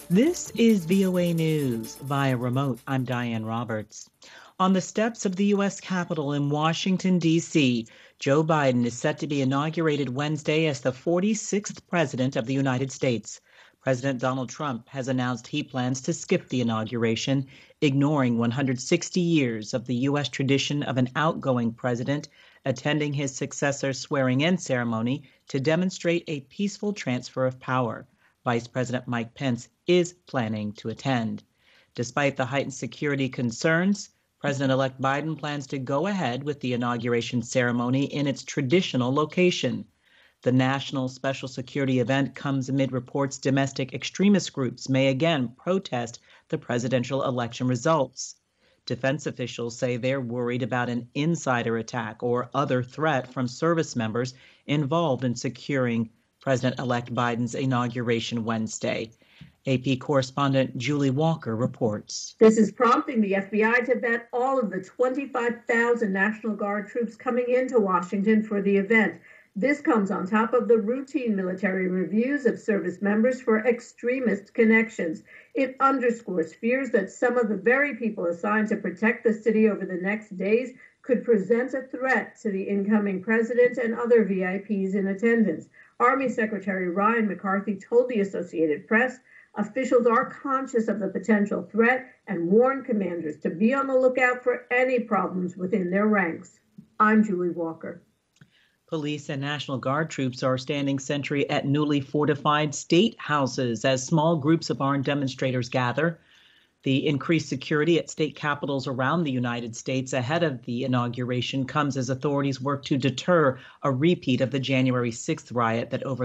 This is VOA News via remote. I'm Diane Roberts. On the steps of the U.S. Capitol in Washington, D.C., Joe Biden is set to be inaugurated Wednesday as the 46th President of the United States. President Donald Trump has announced he plans to skip the inauguration, ignoring 160 years of the U.S. tradition of an outgoing president attending his successor's swearing-in ceremony to demonstrate a peaceful transfer of power. Vice President Mike Pence is planning to attend. Despite the heightened security concerns, President-elect Biden plans to go ahead with the inauguration ceremony in its traditional location. The national special security event comes amid reports domestic extremist groups may again protest the presidential election results. Defense officials say they're worried about an insider attack or other threat from service members involved in securing President-elect Biden's inauguration Wednesday. AP correspondent Julie Walker reports. This is prompting the FBI to vet all of the 25,000 National Guard troops coming into Washington for the event. This comes on top of the routine military reviews of service members for extremist connections. It underscores fears that some of the very people assigned to protect the city over the next days could present a threat to the incoming president and other VIPs in attendance. Army Secretary Ryan McCarthy told the Associated Press officials are conscious of the potential threat and warn commanders to be on the lookout for any problems within their ranks. I'm Julie Walker. Police and National Guard troops are standing sentry at newly fortified state houses as small groups of armed demonstrators gather. The increased security at state capitals around the United States ahead of the inauguration comes as authorities work to deter a repeat of the January 6th riot that